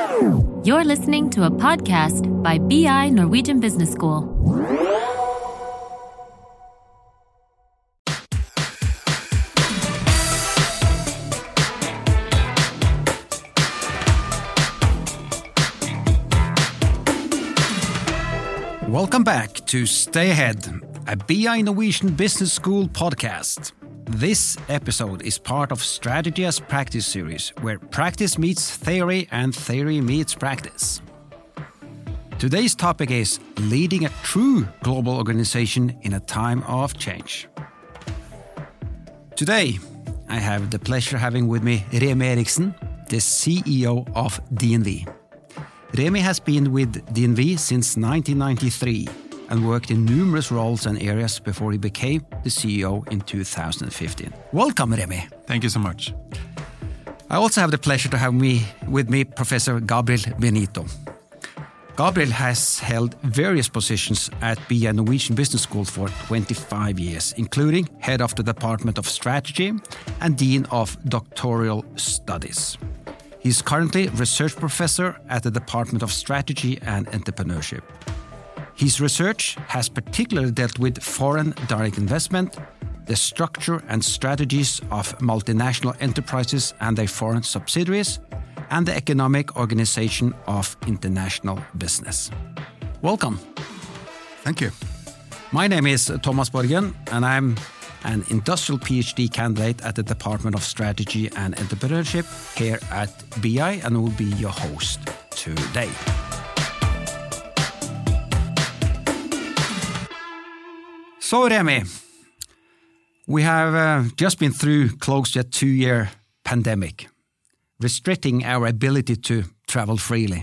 You're listening to a podcast by BI Norwegian Business School. Welcome back to Stay Ahead, a BI Norwegian Business School podcast. This episode is part of Strategy as Practice series, where practice meets theory and theory meets practice. Today's topic is leading a true global organization in a time of change. Today, I have the pleasure having with me Remi Eriksen, the CEO of DNV. Remi has been with DNV since 1993 and worked in numerous roles and areas before he became the CEO in 2015. Welcome, Remi. Thank you so much. I also have the pleasure to have with me Professor Gabriel Benito. Gabriel has held various positions at BI Norwegian Business School for 25 years, including head of the Department of Strategy and Dean of Doctoral Studies. He's currently research professor at the Department of Strategy and Entrepreneurship. His research has particularly dealt with foreign direct investment, the structure and strategies of multinational enterprises and their foreign subsidiaries, and the economic organization of international business. Welcome. Thank you. My name is Thomas Borgen, and I'm an industrial PhD candidate at the Department of Strategy and Entrepreneurship here at BI, and will be your host today. So, Remi, we have just been through close to a 2-year pandemic, restricting our ability to travel freely.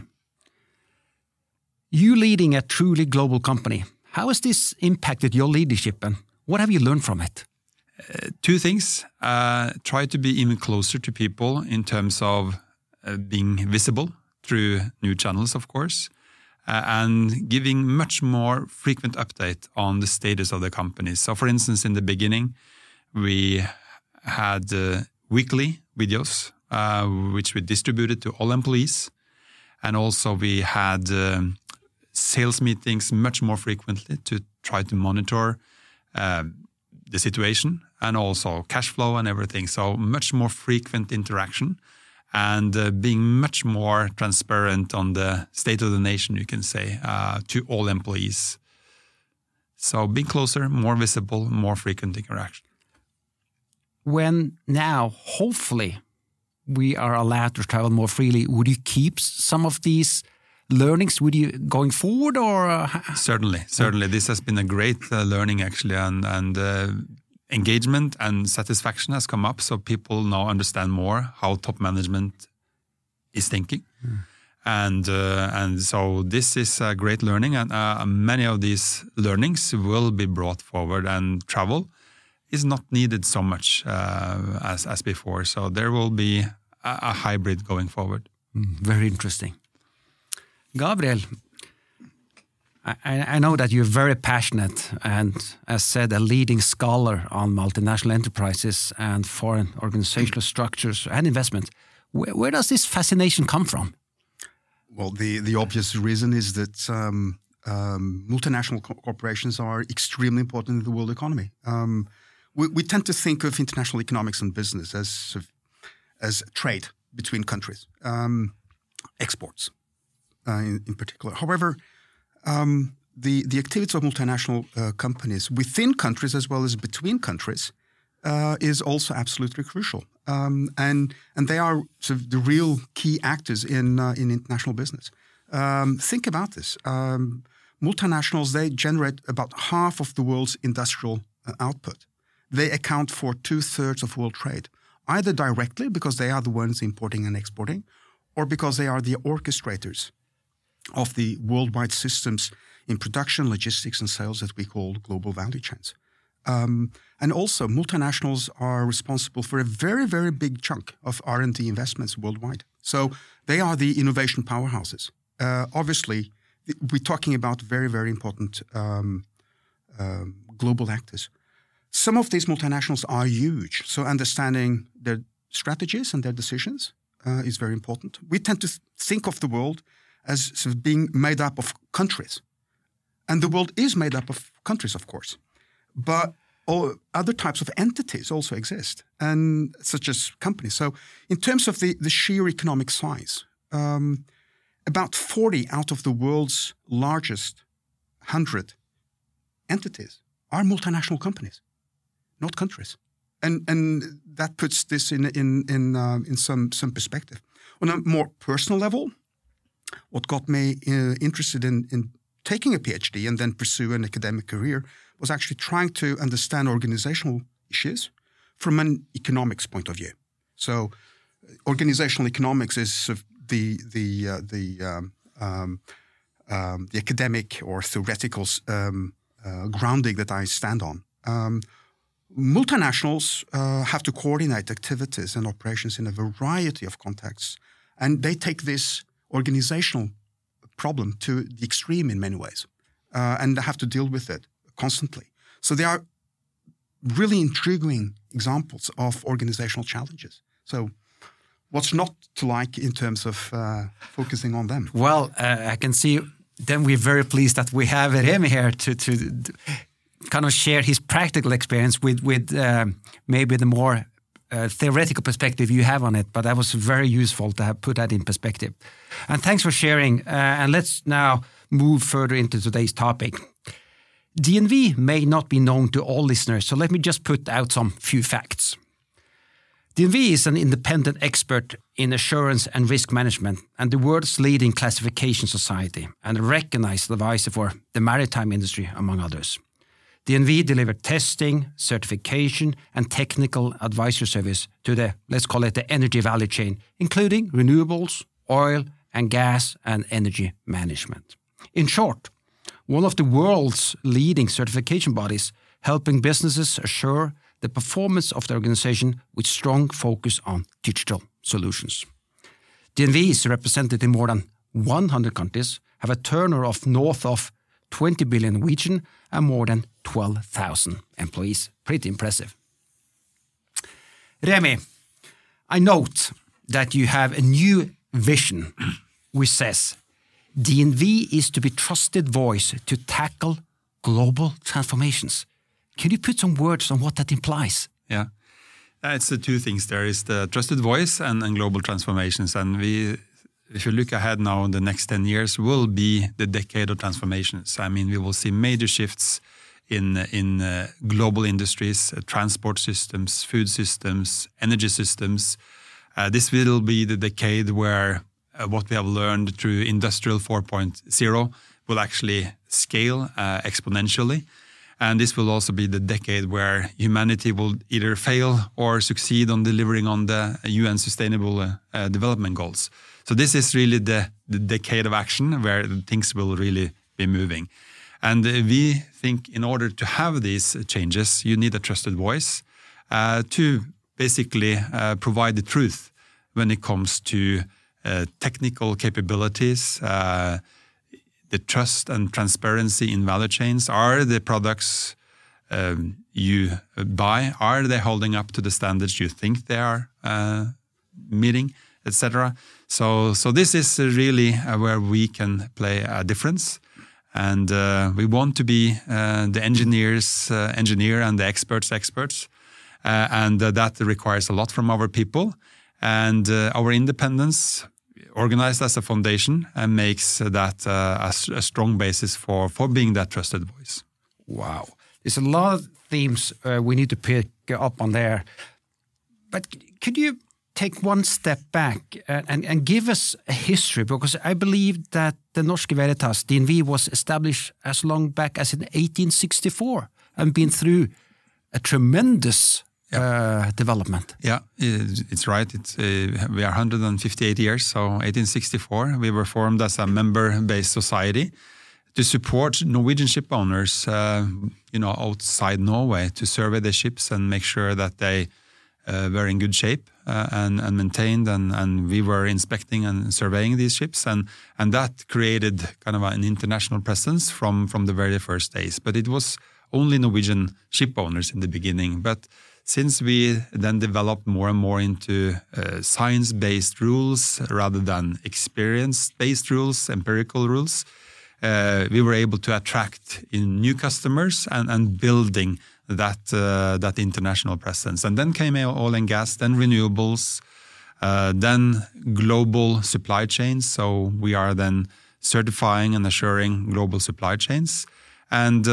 You leading a truly global company, how has this impacted your leadership and what have you learned from it? Two things. Try to be even closer to people in terms of being visible through new channels, of course, and giving much more frequent update on the status of the company. So, for instance, in the beginning, we had weekly videos, which we distributed to all employees. And also we had sales meetings much more frequently to try to monitor the situation and also cash flow and everything. So much more frequent interaction and being much more transparent on the state of the nation, you can say, to all employees. So being closer, more visible, more frequent interaction. When now, hopefully, we are allowed to travel more freely, would you keep some of these learnings with you going forward, or? Certainly. This has been a great learning, actually, and engagement and satisfaction has come up. So people now understand more how top management is thinking, and so this is a great learning, and many of these learnings will be brought forward. And travel is not needed so much as before. So there will be a hybrid going forward. Very interesting. Gabriel, I know that you're very passionate and, as said, a leading scholar on multinational enterprises and foreign organizational structures and investment. Where does this fascination come from? Well, the obvious reason is that multinational corporations are extremely important in the world economy. We tend to think of international economics and business as trade between countries, exports. In particular. However, the activity of multinational companies within countries as well as between countries is also absolutely crucial. And they are sort of the real key actors in international business. Think about this. Multinationals, they generate about half of the world's industrial output. They account for 2/3 of world trade, either directly because they are the ones importing and exporting, or because they are the orchestrators of the worldwide systems in production, logistics, and sales that we call global value chains. And also, multinationals are responsible for a very, very big chunk of R&D investments worldwide. So they are the innovation powerhouses. Obviously, we're talking about very, very important global actors. Some of these multinationals are huge, so understanding their strategies and their decisions is very important. We tend to think of the world as sort of being made up of countries. And the world is made up of countries, of course. But other types of entities also exist, and such as companies. So in terms of the sheer economic size, about 40 out of the world's largest 100 entities are multinational companies, not countries. And that puts this in some perspective. On a more personal level, what got me interested in taking a PhD and then pursue an academic career was actually trying to understand organizational issues from an economics point of view. So, organizational economics is sort of the academic or theoretical grounding that I stand on. Multinationals have to coordinate activities and operations in a variety of contexts, and they take this organizational problem to the extreme in many ways, and they have to deal with it constantly. So they are really intriguing examples of organizational challenges. So what's not to like in terms of focusing on them? Well, I can see then we're very pleased that we have Remi here to kind of share his practical experience with maybe the more theoretical perspective you have on it, but that was very useful to have put that in perspective. And thanks for sharing. And let's now move further into today's topic. DNV may not be known to all listeners, so let me just put out some few facts. DNV is an independent expert in assurance and risk management and the world's leading classification society and a recognized advisor for the maritime industry, among others. DNV delivered testing, certification, and technical advisory service to the, let's call it the energy value chain, including renewables, oil and gas, and energy management. In short, one of the world's leading certification bodies, helping businesses assure the performance of the organization with strong focus on digital solutions. DNV is represented in more than 100 countries, have a turnover of north of 20 billion Norwegian and more than 12,000 employees. Pretty impressive. Remi, I note that you have a new vision which says DNV is to be trusted voice to tackle global transformations. Can you put some words on what that implies? Yeah, it's the two things. There is the trusted voice and global transformations. And if you look ahead now, the next 10 years will be the decade of transformations. I mean, we will see major shifts in global industries, transport systems, food systems, energy systems. This will be the decade where what we have learned through Industrial 4.0 will actually scale exponentially. And this will also be the decade where humanity will either fail or succeed on delivering on the UN Sustainable Development Goals. So this is really the decade of action where things will really be moving. And we think in order to have these changes, you need a trusted voice to basically provide the truth when it comes to technical capabilities, the trust and transparency in value chains. Are the products you buy, are they holding up to the standards you think they are meeting, etc.? So this is really where we can play a difference. And we want to be the engineer and the experts. And that requires a lot from our people. And our independence, organized as a foundation, makes that a strong basis for being that trusted voice. Wow. There's a lot of themes we need to pick up on there. But could you take one step back and give us a history? Because I believe that the Norske Veritas, DNV, was established as long back as in 1864 and been through a tremendous development. Yeah, it's right. We are 158 years, so 1864. We were formed as a member-based society to support Norwegian ship owners, outside Norway, to survey the ships and make sure that they were in good shape and maintained. And we were inspecting and surveying these ships, and that created kind of an international presence from the very first days. But it was only Norwegian ship owners in the beginning. But since we then developed more and more into science-based rules rather than experience-based rules, empirical rules, we were able to attract in new customers and building that international presence. And then came oil and gas, then renewables, then global supply chains. So we are then certifying and assuring global supply chains. And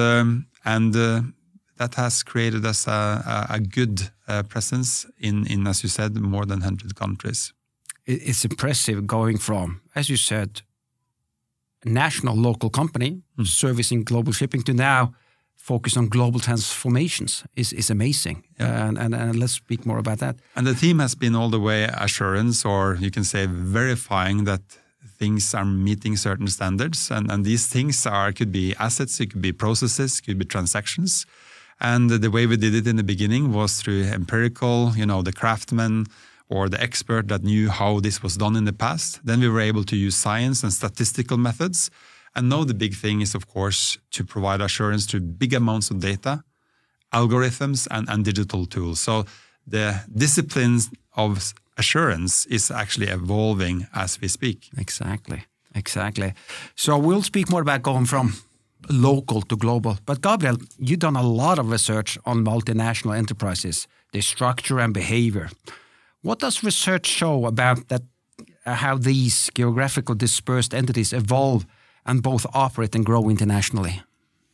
that has created us a good presence in, as you said, more than 100 countries. It's impressive going from, as you said, a national local company servicing global shipping to now focus on global transformations is amazing. Yeah. And let's speak more about that. And the theme has been all the way assurance, or you can say verifying that things are meeting certain standards. And these things could be assets, it could be processes, it could be transactions. And the way we did it in the beginning was through empirical, the craftsman or the expert that knew how this was done in the past. Then we were able to use science and statistical methods. And now the big thing is, of course, to provide assurance through big amounts of data, algorithms, and digital tools. So the disciplines of assurance is actually evolving as we speak. Exactly. So we'll speak more about going from local to global. But Gabriel, you've done a lot of research on multinational enterprises, their structure and behavior. What does research show about that? How these geographical dispersed entities evolve and both operate and grow internationally?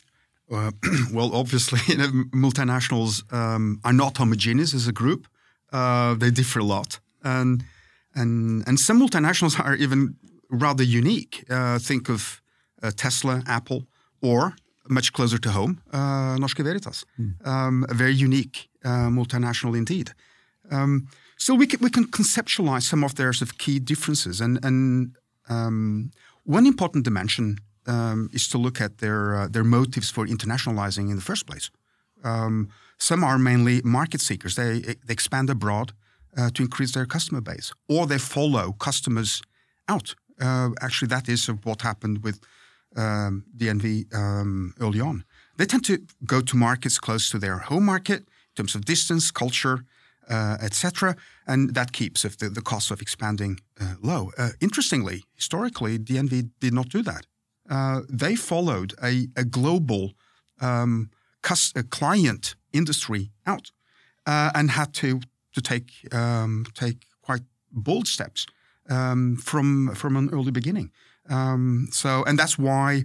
Well, obviously, multinationals are not homogeneous as a group. They differ a lot, and some multinationals are even rather unique. Think of Tesla, Apple, or much closer to home, Norske Veritas, a very unique multinational indeed. So we can conceptualize some of their sort of key differences, and one important dimension is to look at their motives for internationalizing in the first place. Some are mainly market seekers. They expand abroad to increase their customer base, or they follow customers out. Actually, that is what happened with DNV early on. They tend to go to markets close to their home market in terms of distance, culture, etc., and that keeps the cost of expanding low. Interestingly, historically, DNV did not do that. They followed a global client industry out and had to take quite bold steps from an early beginning. And that's why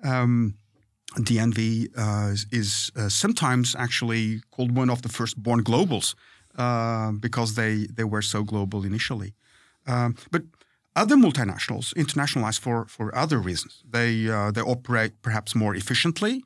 DNV is sometimes actually called one of the first-born globals. Because they were so global initially. But other multinationals internationalize for other reasons. They operate perhaps more efficiently.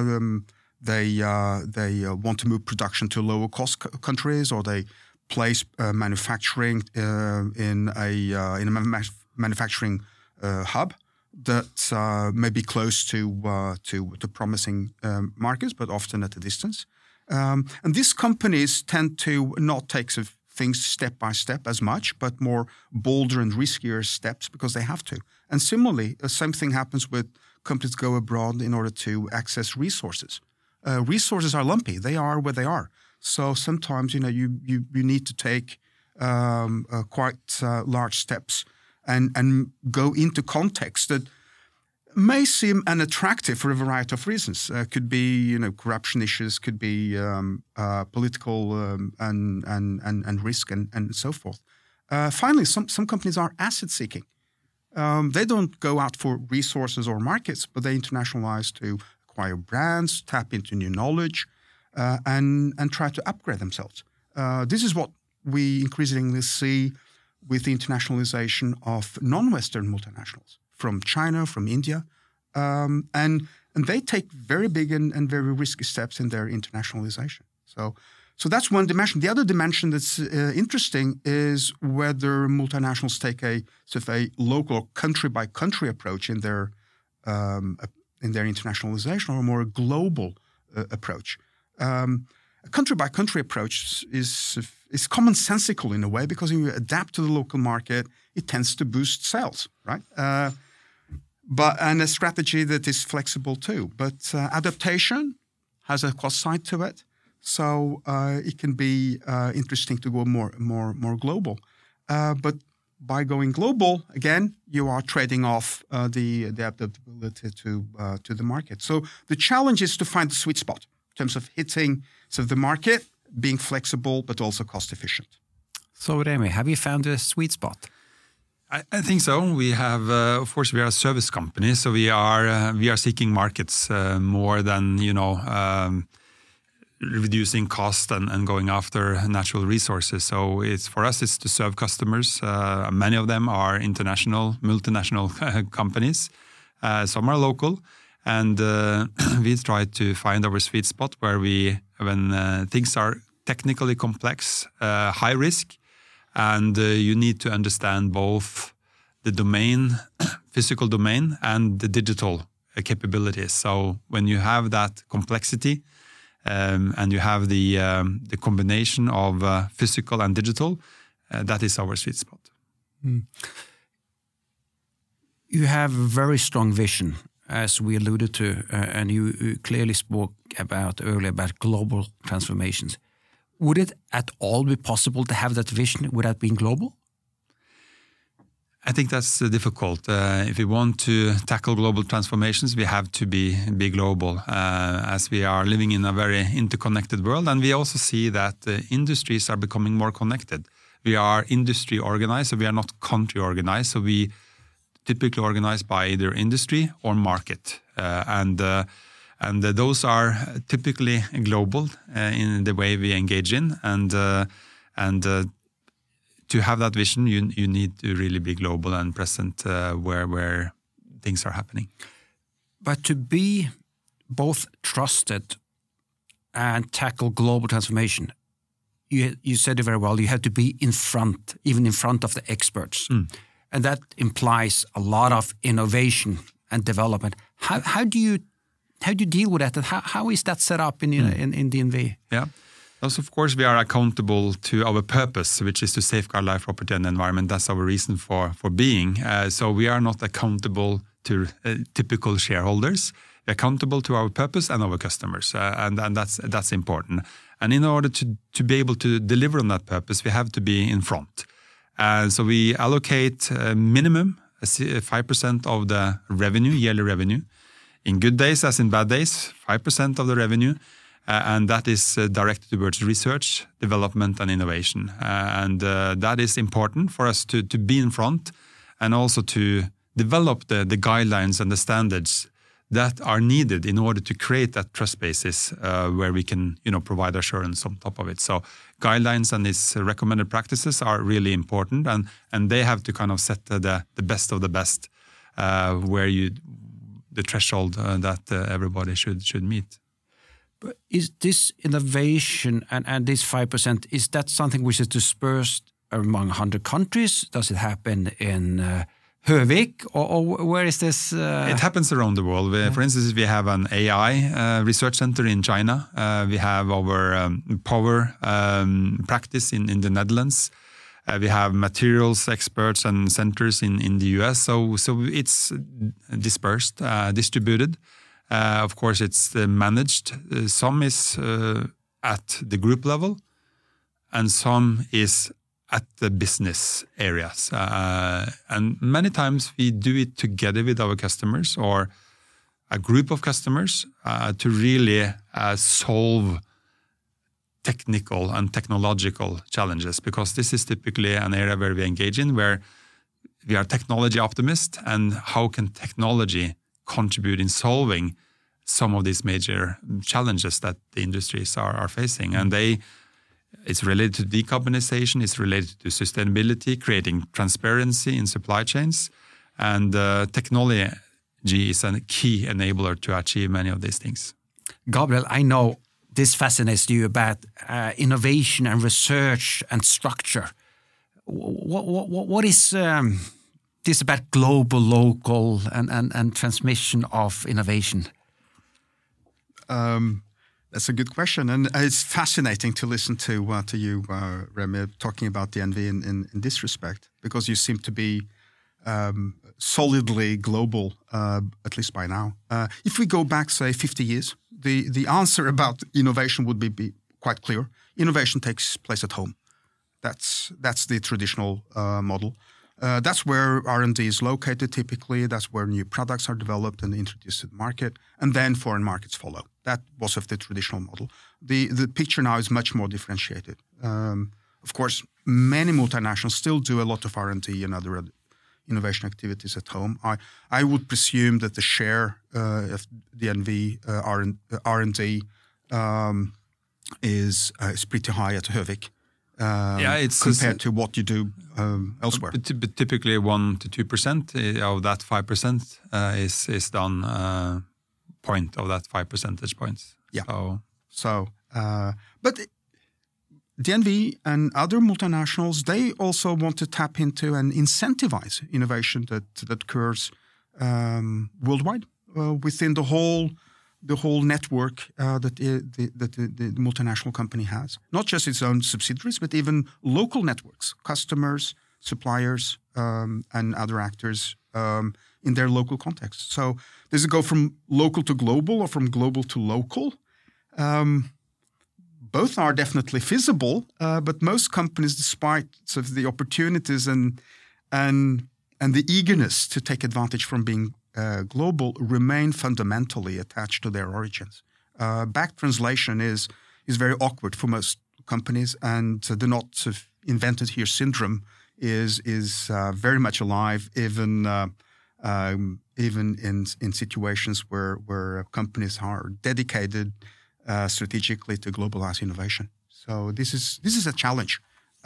They want to move production to lower cost countries, or they place manufacturing in a manufacturing hub that may be close to promising markets, but often at a distance. And these companies tend to not take things step by step as much, but more bolder and riskier steps because they have to. And similarly, the same thing happens with companies go abroad in order to access resources. Resources are lumpy; they are where they are. So sometimes you need to take quite large steps and go into context that may seem unattractive for a variety of reasons. Could be, corruption issues, could be political and risk and so forth. Finally, some companies are asset-seeking. They don't go out for resources or markets, but they internationalize to acquire brands, tap into new knowledge, and try to upgrade themselves. This is what we increasingly see with the internationalization of non-Western multinationals. From China, from India, and they take very big and very risky steps in their internationalization. So that's one dimension. The other dimension that's interesting is whether multinationals take a sort of a local country by country approach in their internationalization, or a more global approach. A country by country approach is commonsensical in a way, because when you adapt to the local market, it tends to boost sales, right? And a strategy that is flexible too. But adaptation has a cost side to it. So it can be interesting to go more global. But by going global, again, you are trading off the adaptability to the market. So the challenge is to find the sweet spot in terms of hitting the market, being flexible, but also cost efficient. So Remi, have you found a sweet spot? I think so. We have, of course, we are a service company, so we are seeking markets more than reducing cost and going after natural resources. So for us, it's to serve customers. Many of them are international, multinational companies. Some are local, and we try to find our sweet spot where when things are technically complex, high risk, and you need to understand both the domain, physical domain, and the digital capabilities. So when you have that complexity, and you have the combination of physical and digital, that is our sweet spot. You have a very strong vision, as we alluded to, and you clearly spoke earlier about global transformations. Would it at all be possible to have that vision without being global? I think that's difficult. If we want to tackle global transformations, we have to be global, as we are living in a very interconnected world. And we also see that industries are becoming more connected. We are industry organized, so we are not country organized. So we typically organize by either industry or market. And those are typically global in the way we engage in. And to have that vision, you need to really be global and present where things are happening. But to be both trusted and tackle global transformation, you said it very well, you have to be in front, even in front of the experts. And that implies a lot of innovation and development. How do you deal with that? And how is that set up in DNV? Yeah. Also, of course, we are accountable to our purpose, which is to safeguard life, property, and environment. That's our reason for being. So we are not accountable to typical shareholders. We're accountable to our purpose and our customers, and that's important. And in order to be able to deliver on that purpose, we have to be in front. So we allocate minimum 5% of the revenue, yearly revenue. In good days, as in bad days, 5% of the revenue. And that is directed towards research, development, and innovation. And that is important for us to be in front and also to develop the guidelines and the standards that are needed in order to create that trust basis where we can provide assurance on top of it. So guidelines and these recommended practices are really important, and they have to kind of set the best of the best where the threshold that everybody should meet. But is this innovation and this 5%, is that something which is dispersed among 100 countries? Does it happen in Høvik, or where is this? It happens around the world. For instance, we have an AI research center in China. We have our power practice in the Netherlands. We have materials experts and centers in the US. So it's dispersed, distributed. Of course, it's managed. Some is at the group level, and some is at the business areas. And many times we do it together with our customers or a group of customers to really solve technical and technological challenges, because this is typically an area where we engage in, where we are technology optimists, and how can technology contribute in solving some of these major challenges that the industries are facing. And it's related to decarbonization, it's related to sustainability, creating transparency in supply chains, and technology is a key enabler to achieve many of these things. Gabriel, I know this fascinates you about innovation and research and structure. What is this about global, local, and transmission of innovation? That's a good question, and it's fascinating to listen to you, Remi, talking about DNV in this respect, because you seem to be solidly global, at least by now. If we go back, say, 50 years, the answer about innovation would be quite clear. Innovation takes place at home. That's the traditional model. That's where R&D is located typically. That's where new products are developed and introduced to the market, and then foreign markets follow. That was of the traditional model. The picture now is much more differentiated. Of course, many multinationals still do a lot of R&D and other innovation activities at home. I would presume that the share of DNV R&D is pretty high at Høvik. It's compared to what you do elsewhere. Typically 1 to 2% of that 5% is done point of that 5 percentage points. Yeah. But DNV and other multinationals, they also want to tap into and incentivize innovation that occurs worldwide within the whole network that the multinational company has. Not just its own subsidiaries, but even local networks, customers, suppliers, and other actors in their local context. So does it go from local to global or from global to local? Both are definitely feasible, but most companies, despite sort of the opportunities and the eagerness to take advantage from being global, remain fundamentally attached to their origins. Back translation is very awkward for most companies, and the not sort of invented here syndrome is very much alive, even in situations where companies are dedicated strategically to globalize innovation. So this is a challenge.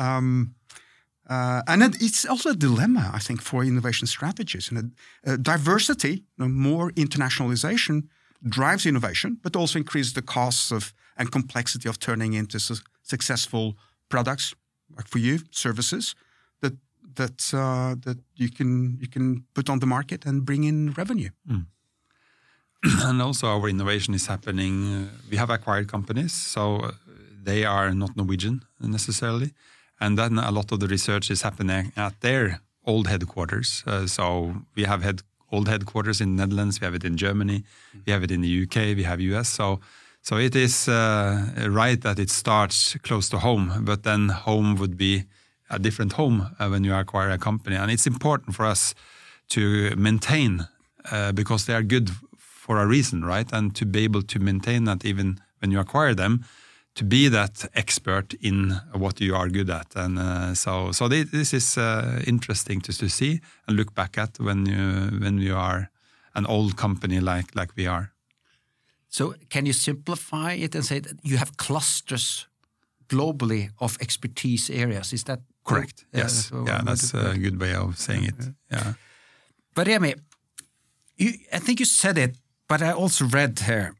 And it's also a dilemma, I think, for innovation strategies. And diversity, more internationalization, drives innovation, but also increases the costs and complexity of turning into successful products, like for you, services that you can put on the market and bring in revenue. Mm. And also, our innovation is happening. We have acquired companies, so they are not Norwegian necessarily. And then a lot of the research is happening at their old headquarters. So we have old headquarters in the Netherlands, we have it in Germany, we have it in the UK, we have US. So it is right that it starts close to home, but then home would be a different home when you acquire a company. And it's important for us to maintain because they are good for a reason, right? And to be able to maintain that even when you acquire them, to be that expert in what you are good at. And so this is interesting to see and look back at when you are an old company like we are. So can you simplify it and say that you have clusters globally of expertise areas? Is that correct? Yes. That's a good way of saying it. Yeah. But Remi, I think you said it, but I also read here,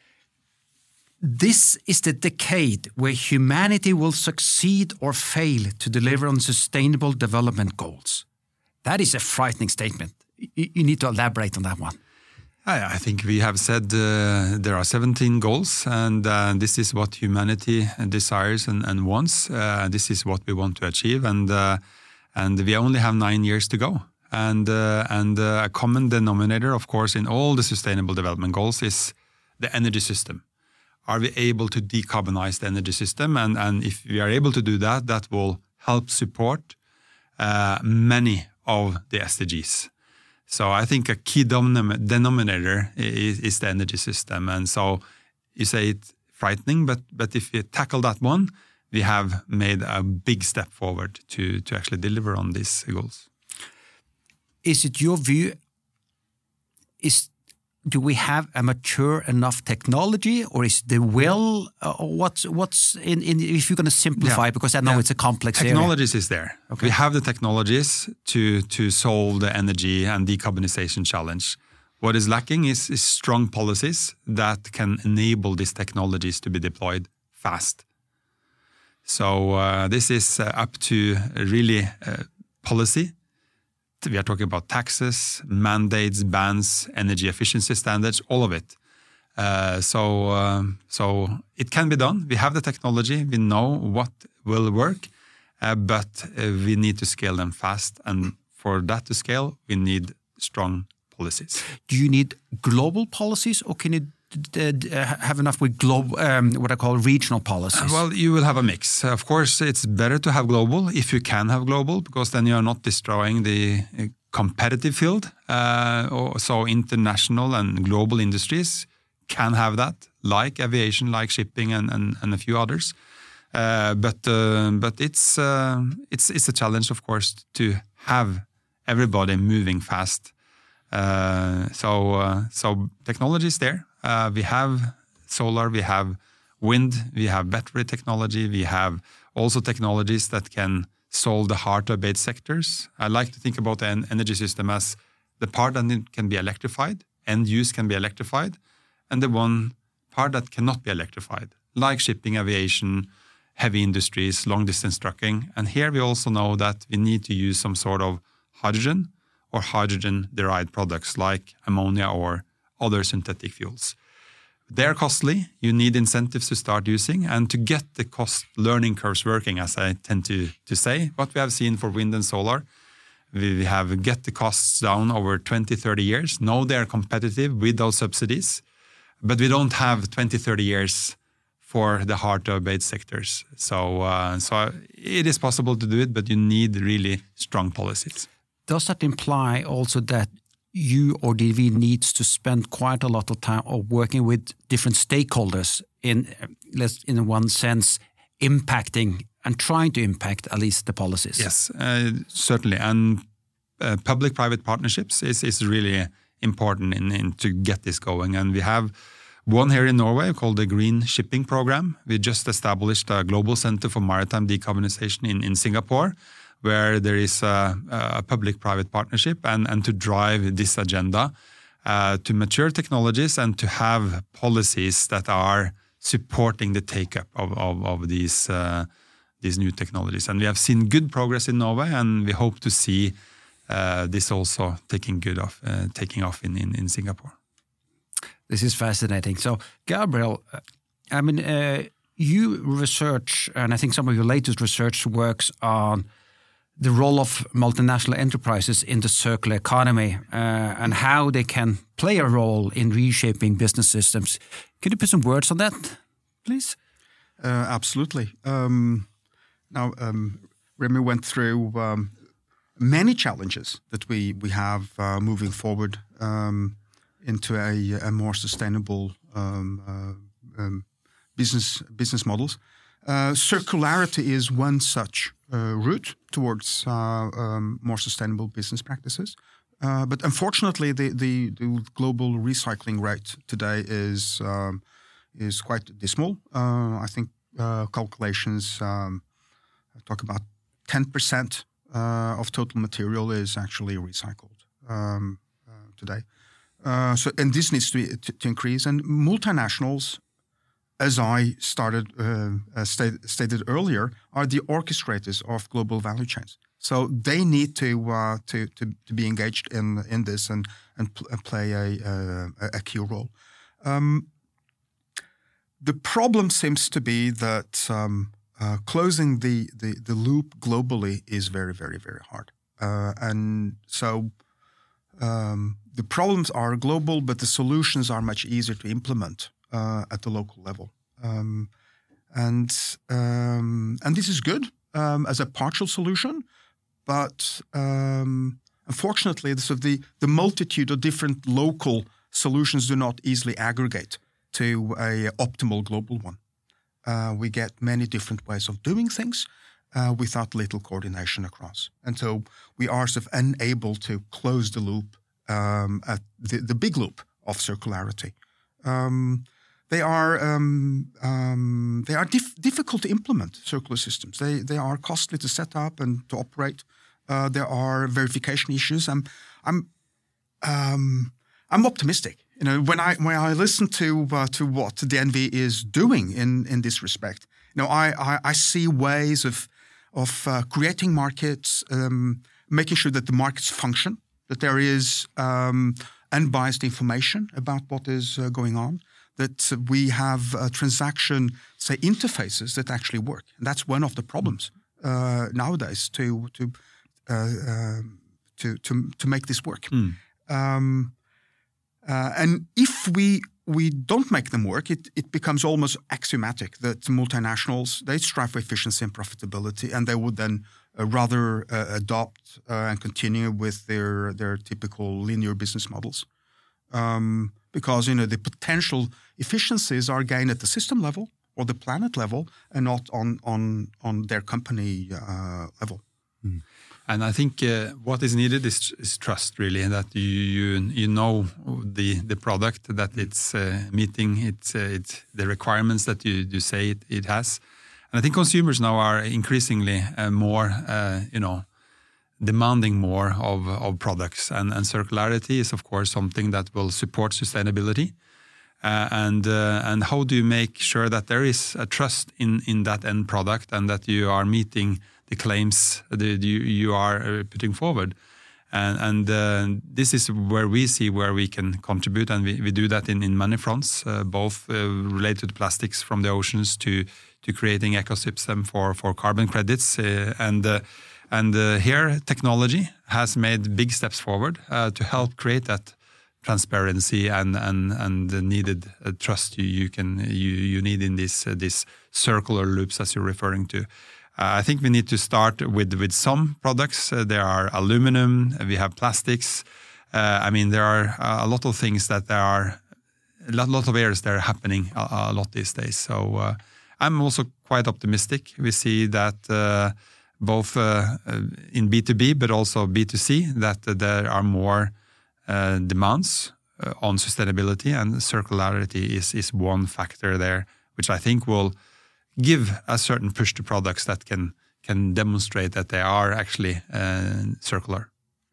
this is the decade where humanity will succeed or fail to deliver on sustainable development goals. That is a frightening statement. You need to elaborate on that one. I think we have said there are 17 goals, and this is what humanity desires and wants. This is what we want to achieve, and we only have 9 years to go. And a common denominator, of course, in all the sustainable development goals is the energy system. Are we able to decarbonize the energy system? And if we are able to do that, that will help support many of the SDGs. So I think a key denominator is the energy system. And so you say it's frightening, but if you tackle that one, we have made a big step forward to actually deliver on these goals. Is it your view, do we have a mature enough technology, or is the will? What's in if you're going to simplify, because I know it's a complex technologies area. Is there. Okay. We have the technologies to solve the energy and decarbonization challenge. What is lacking is strong policies that can enable these technologies to be deployed fast. So this is up to really policy. We are talking about taxes, mandates, bans, energy efficiency standards, all of it. So it can be done. We have the technology. We know what will work, but we need to scale them fast. And for that to scale, we need strong policies. Do you need global policies, or can you have enough with global, what I call regional policies? Well, you will have a mix. Of course, it's better to have global if you can have global, because then you are not destroying the competitive field. So international and global industries can have that, like aviation, like shipping, and a few others. But it's a challenge, of course, to have everybody moving fast. So technology is there. We have solar, we have wind, we have battery technology, we have also technologies that can solve the hard-to-abate sectors. I like to think about the energy system as the part that can be electrified, end use can be electrified, and the one part that cannot be electrified, like shipping, aviation, heavy industries, long-distance trucking. And here we also know that we need to use some sort of hydrogen or hydrogen-derived products like ammonia or other synthetic fuels. They're costly. You need incentives to start using, and to get the cost learning curves working, as I tend to say. What we have seen for wind and solar, we have get the costs down over 20, 30 years. Now they're competitive with those subsidies, but we don't have 20, 30 years for the hard-to-abate sectors. So it is possible to do it, but you need really strong policies. Does that imply also that you or DNV needs to spend quite a lot of time of working with different stakeholders in one sense, impacting and trying to impact at least the policies? Yes, certainly. And public-private partnerships is really important in to get this going. And we have one here in Norway called the Green Shipping Program. We just established a global center for maritime decarbonization in Singapore, where there is a public-private partnership and to drive this agenda to mature technologies and to have policies that are supporting the take-up of these new technologies. And we have seen good progress in Norway, and we hope to see this also taking off in Singapore. This is fascinating. So, Gabriel, I mean, you research, and I think some of your latest research works on the role of multinational enterprises in the circular economy and how they can play a role in reshaping business systems. Could you put some words on that, please? Absolutely. Now, Remy went through many challenges that we have moving forward into a more sustainable business models. Circularity is one such route towards more sustainable business practices. But unfortunately, the global recycling rate today is quite dismal. I think calculations talk about 10% of total material is actually recycled today. And this needs to increase. And multinationals, as I stated earlier, are the orchestrators of global value chains. So they need to be engaged in this and play a key role. The problem seems to be that closing the loop globally is very, very, very hard. And so the problems are global, but the solutions are much easier to implement at the local level. And this is good as a partial solution, but unfortunately, the multitude of different local solutions do not easily aggregate to a optimal global one. We get many different ways of doing things without little coordination across. And so we are sort of unable to close the loop at the big loop of circularity. They are difficult to implement, circular systems. They are costly to set up and to operate. There are verification issues. I'm optimistic. You know, when I listen to what DNV is doing in this respect, you know, I see ways of creating markets, making sure that the markets function, that there is unbiased information about what is going on, that we have transaction, say, interfaces that actually work. And that's one of the problems nowadays to make this work. And if we don't make them work, it becomes almost axiomatic that multinationals, they strive for efficiency and profitability, and they would then rather adopt and continue with their typical linear business models. Because, the potential efficiencies are gained at the system level or the planet level and not on their company level. Mm. And I think what is needed is trust, really, that you know the product, that it's meeting the requirements that you say it has. And I think consumers now are increasingly more, demanding more of products. And circularity is, of course, something that will support sustainability. And how do you make sure that there is a trust in that end product and that you are meeting the claims that you are putting forward? And this is where we see where we can contribute, and we do that in many fronts, both related to plastics from the oceans to creating ecosystem for carbon credits. And here technology has made big steps forward to help create that transparency and the needed trust you need in this circular loops as you're referring to. I think we need to start with some products. There are aluminum, we have plastics. There are a lot of things that there are a lot of areas that are happening a lot these days. So I'm also quite optimistic. We see that both in B2B but also B2C that there are more demands on sustainability, and circularity is one factor there, which I think will give a certain push to products that can demonstrate that they are actually circular.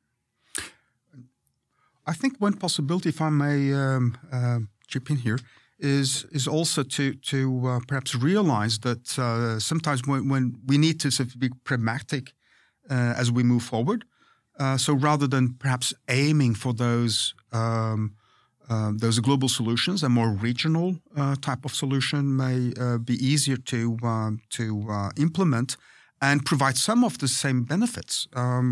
I think one possibility, if I may chip in here, is also to perhaps realize that sometimes when we need to sort of be pragmatic as we move forward. So rather than perhaps aiming for those global solutions, a more regional type of solution may be easier to implement and provide some of the same benefits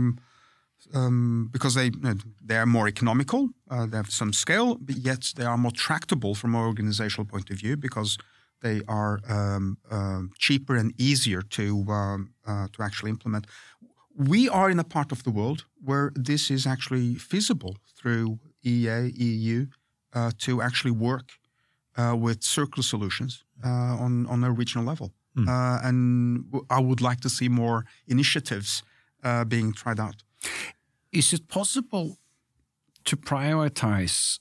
because they are more economical, they have some scale, but yet they are more tractable from an organizational point of view because they are cheaper and easier to actually implement. We are in a part of the world where this is actually feasible through EEA, EU, to actually work with circular solutions on a regional level. And I would like to see more initiatives being tried out. Is it possible to prioritize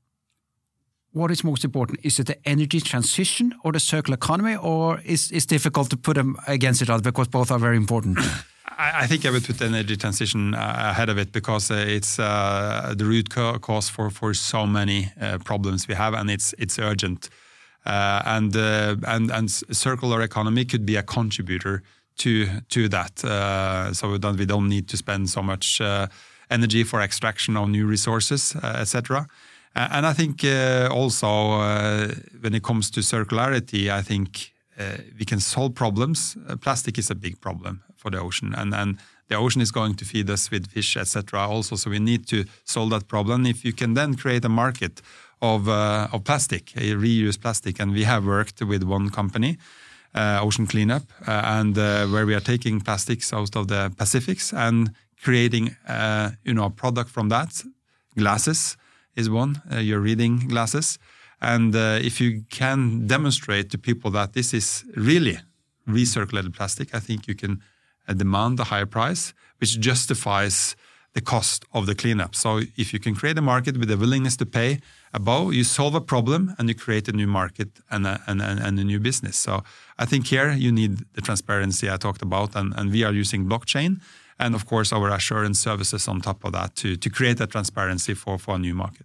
what is most important? Is it the energy transition or the circular economy, or is it difficult to put them against each other because both are very important? I think I would put the energy transition ahead of it because it's the root cause for so many problems we have, and it's urgent. And circular economy could be a contributor to that, so that we don't need to spend so much energy for extraction of new resources, etc. And I think also when it comes to circularity, I think we can solve problems. Plastic is a big problem for the ocean, and the ocean is going to feed us with fish, etc. also, so we need to solve that problem. If you can then create a market of plastic, reused plastic, and we have worked with one company, Ocean Cleanup, and where we are taking plastics out of the Pacifics and creating a product from that. Glasses is one, your reading glasses. And if you can demonstrate to people that this is really recirculated plastic, I think you can demand a higher price, which justifies the cost of the cleanup. So if you can create a market with a willingness to pay above, you solve a problem and you create a new market and a new business. So I think here you need the transparency I talked about, and we are using blockchain and of course our assurance services on top of that to create that transparency for a new market.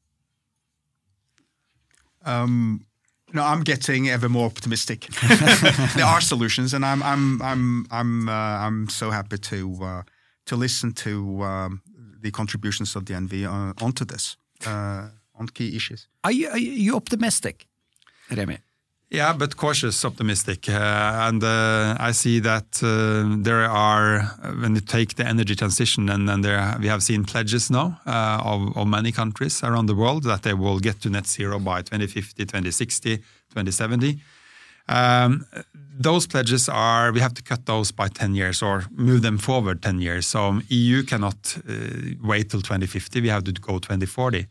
I'm getting ever more optimistic. There are solutions, and I'm so happy to listen to the contributions of the DNV onto this on key issues. Are you optimistic, Remi? Yeah, but cautious, optimistic. And I see that there are, when you take the energy transition, and we have seen pledges now of many countries around the world that they will get to net zero by 2050, 2060, 2070. Those pledges we have to cut those by 10 years or move them forward 10 years. So EU cannot wait till 2050. We have to go 2040.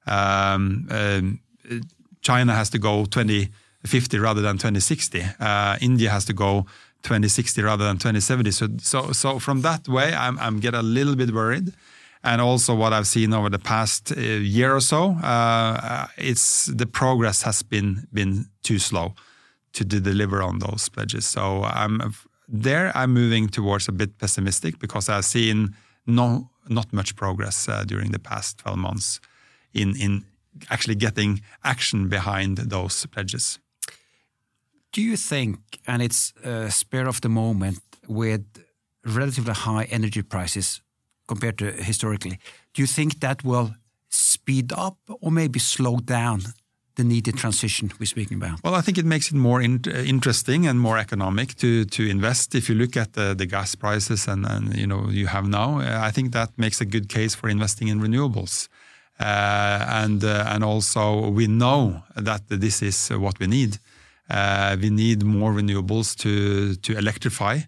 China has to go 2050 rather than 2060. India has to go 2060 rather than 2070. So from that way, I'm getting a little bit worried. And also what I've seen over the past year or so, the progress has been too slow to deliver on those pledges. So I'm moving towards a bit pessimistic because I've seen not much progress during the past 12 months in actually getting action behind those pledges. Do you think, and it's spur of the moment with relatively high energy prices compared to historically, do you think that will speed up or maybe slow down the needed transition we're speaking about? Well, I think it makes it more interesting and more economic to invest. If you look at the gas prices and you have now, I think that makes a good case for investing in renewables. And also we know that this is what we need. We need more renewables to electrify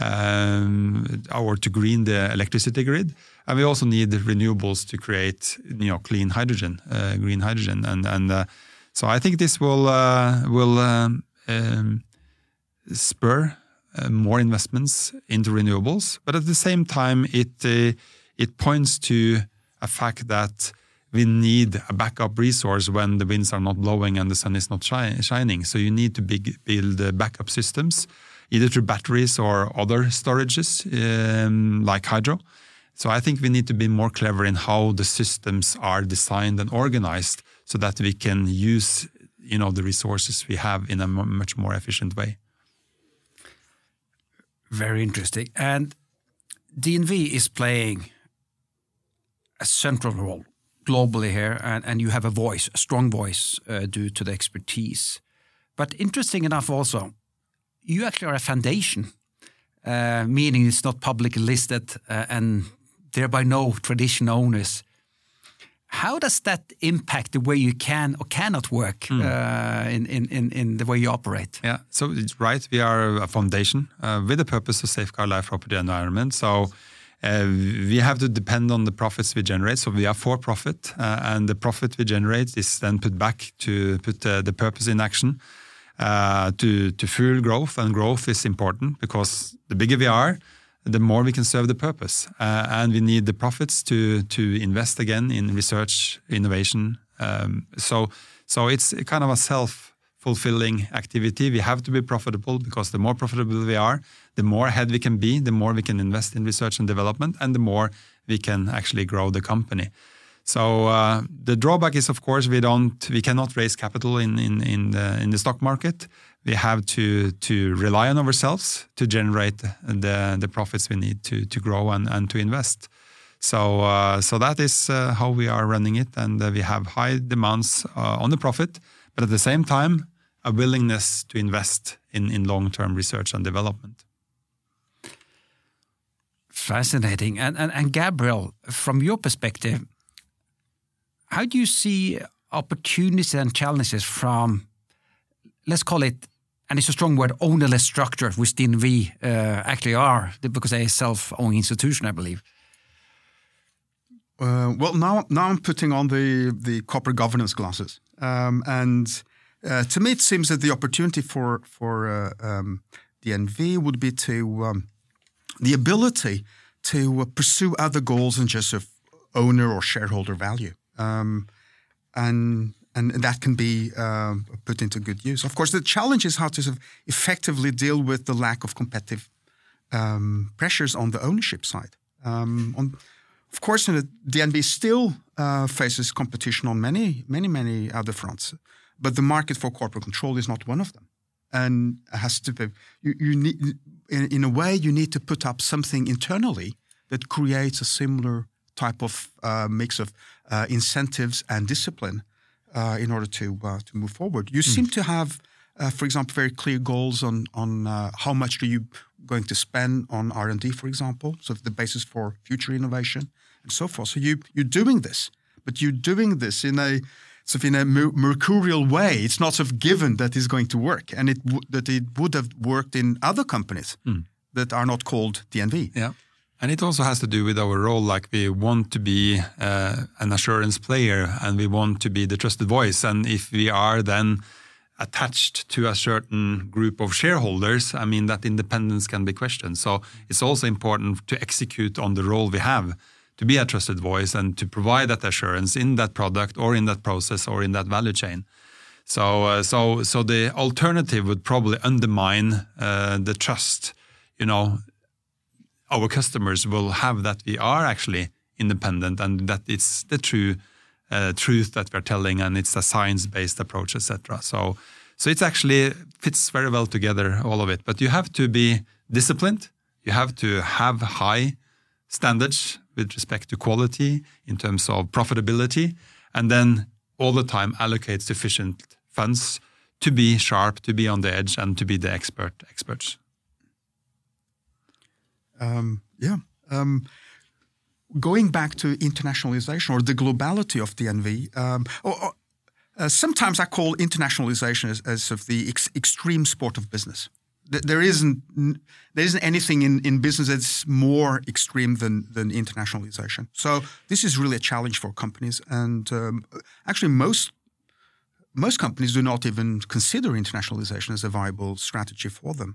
or to green the electricity grid, and we also need renewables to create clean hydrogen, green hydrogen, and so I think this will spur more investments into renewables, but at the same time it points to a fact that we need a backup resource when the winds are not blowing and the sun is not shining. So you need to build backup systems, either through batteries or other storages like hydro. So I think we need to be more clever in how the systems are designed and organized so that we can use the resources we have in a much more efficient way. Very interesting. And DNV is playing a central role globally here, and you have a strong voice due to the expertise. But interesting enough also, you actually are a foundation, meaning it's not publicly listed and thereby no tradition owners. How does that impact the way you can or cannot work in the way you operate? Yeah, so it's right. We are a foundation with the purpose to safeguard life, property, and environment. So we have to depend on the profits we generate. So we are for profit, and the profit we generate is then put back to put the purpose in action to fuel growth. And growth is important because the bigger we are, the more we can serve the purpose. And we need the profits to invest again in research, innovation. So it's kind of a self-fulfilling activity. We have to be profitable because the more profitable we are, the more ahead we can be, the more we can invest in research and development, and the more we can actually grow the company. So the drawback is, of course, we cannot raise capital in the stock market. We have to rely on ourselves to generate the profits we need to grow and to invest. So that is how we are running it, and we have high demands on the profit, but at the same time, a willingness to invest in long-term research and development. Fascinating. And Gabriel, from your perspective, how do you see opportunities and challenges from, let's call it, and it's a strong word, ownerless structure, which DNV actually are, because they're a self-owned institution, I believe? Well, now I'm putting on the corporate governance glasses, and to me it seems that the opportunity for DNV would be the ability to pursue other goals than just of owner or shareholder value, and that can be put into good use. Of course, the challenge is how to sort of effectively deal with the lack of competitive pressures on the ownership side. Of course, DNV still faces competition on many other fronts, but the market for corporate control is not one of them. And it has to be, you need, in a way, you need to put up something internally that creates a similar type of mix of incentives and discipline in order to move forward. You seem to have for example, very clear goals on how much are you going to spend on R&D, for example, so the basis for future innovation and so forth. So you're doing this, but you're doing this in a mercurial way. It's not sort of given that it's going to work, and that it would have worked in other companies that are not called DNV. Yeah. And it also has to do with our role, like we want to be an assurance player and we want to be the trusted voice. And if we are then attached to a certain group of shareholders, I mean, that independence can be questioned. So it's also important to execute on the role we have to be a trusted voice and to provide that assurance in that product or in that process or in that value chain. So the alternative would probably undermine the trust, our customers will have that we are actually independent and that it's the true truth that we're telling and it's a science-based approach, etc. So it actually fits very well together, all of it. But you have to be disciplined. You have to have high standards with respect to quality in terms of profitability, and then all the time allocate sufficient funds to be sharp, to be on the edge, and to be the experts. Going back to internationalization or the globality of DNV, sometimes I call internationalization as sort of the extreme sport of business. There isn't anything in business that's more extreme than internationalization. So this is really a challenge for companies, and actually most companies do not even consider internationalization as a viable strategy for them.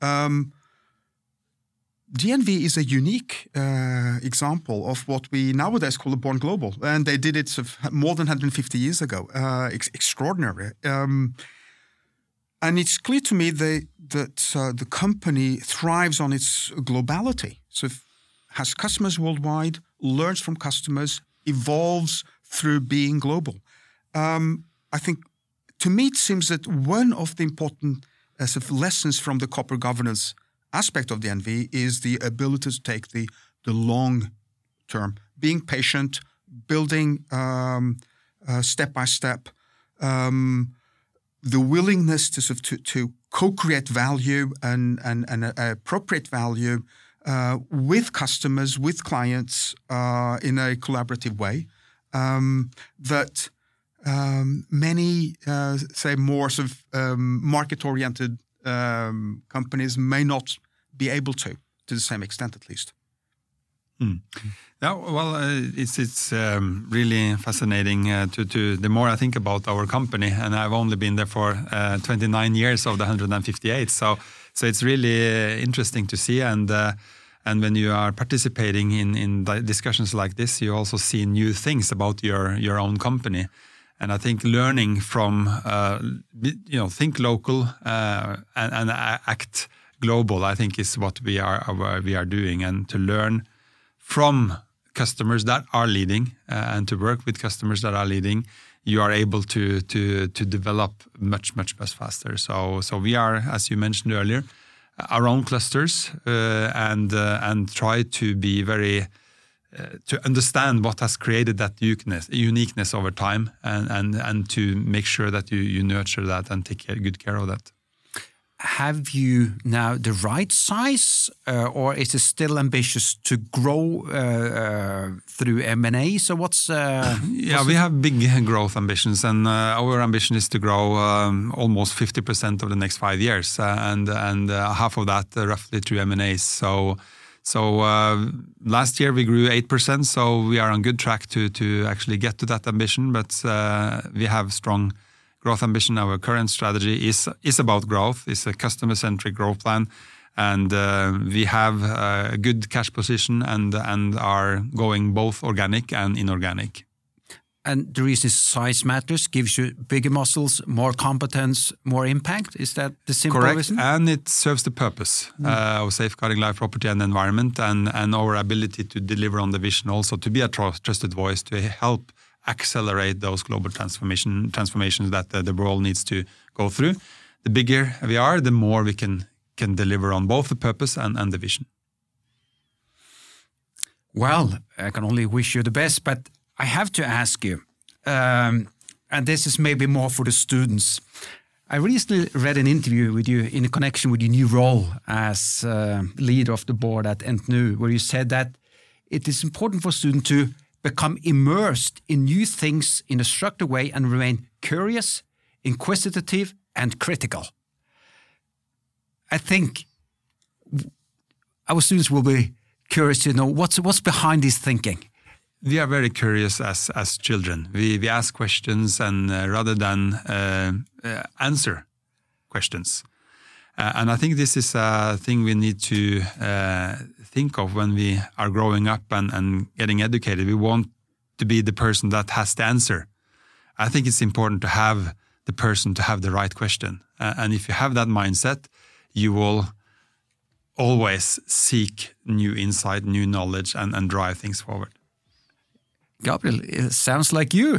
DNV is a unique example of what we nowadays call a born global, and they did it sort of more than 150 years ago. Extraordinary. And it's clear to me that the company thrives on its globality. So it has customers worldwide, learns from customers, evolves through being global. I think, to me, it seems that one of the important sort of lessons from the corporate governance aspect of DNV is the ability to take the long term, being patient, building step by step, the willingness to co-create value and appropriate value with customers, with clients in a collaborative way that many say more sort of market-oriented companies may not be able to the same extent, at least. Yeah, well, it's really fascinating to the more I think about our company, and I've only been there for 29 years of the 158. So it's really interesting to see, and when you are participating in discussions like this, you also see new things about your own company. And I think learning from, think local and act global, I think is what we are doing, and to learn from customers that are leading and to work with customers that are leading, you are able to develop much faster. So we are, as you mentioned earlier, our own clusters and try to be very to understand what has created that uniqueness over time, and to make sure that you nurture that and take good care of that. Have you now the right size, or is it still ambitious to grow through M&A? So what's... we have big growth ambitions, and our ambition is to grow almost 50% over the next 5 years, and half of that roughly through M&As. So last year we grew 8%, so we are on good track to actually get to that ambition, but we have strong growth ambition. Our current strategy is about growth. It's a customer-centric growth plan, and we have a good cash position and are going both organic and inorganic. And the reason size matters, gives you bigger muscles, more competence, more impact. Is that the simple reason? Correct, and it serves the purpose of safeguarding life, property, and environment, and our ability to deliver on the vision, also to be a trusted voice to help accelerate those global transformations that the world needs to go through. The bigger we are, the more we can deliver on both the purpose and the vision. Well, I can only wish you the best, but I have to ask you, and this is maybe more for the students. I recently read an interview with you in connection with your new role as leader of the board at NTNU, where you said that it is important for students to become immersed in new things in a structured way and remain curious, inquisitive, and critical. I think our students will be curious to know what's behind this thinking. We are very curious as children. We ask questions and rather than answer questions. And I think this is a thing we need to think of when we are growing up and getting educated. We want to be the person that has the answer. I think it's important to have the person to have the right question. And if you have that mindset, you will always seek new insight, new knowledge, and drive things forward. Gabriel, it sounds like you.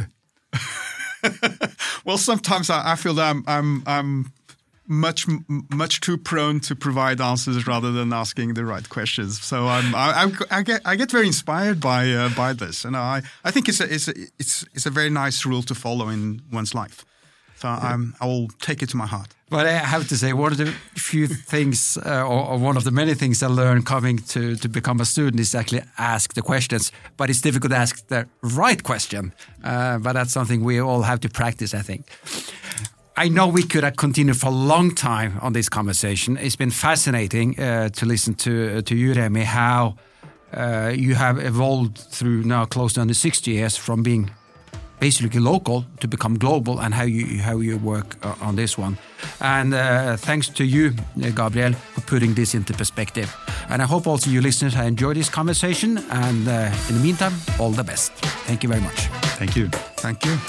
Well, sometimes I feel that I'm much too prone to provide answers rather than asking the right questions. So I get very inspired by this, and I think it's a very nice rule to follow in one's life. So I will take it to my heart. But I have to say, one of the few things, or one of the many things I learned coming to become a student is actually ask the questions. But it's difficult to ask the right question. But that's something we all have to practice, I think. I know we could have continued for a long time on this conversation. It's been fascinating to listen to you, Remi, how you have evolved through now close to under 60 years from being basically local to become global, and how you work on this one. And thanks to you, Gabriel, for putting this into perspective. And I hope also you listeners have enjoyed this conversation. And in the meantime, all the best. Thank you very much. Thank you. Thank you.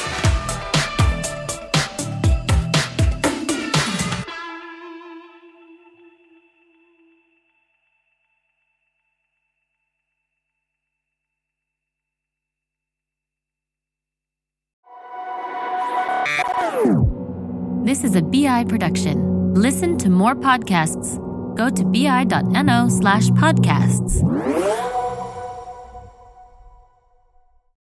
This is a BI production. Listen to more podcasts. Go to bi.no/podcasts.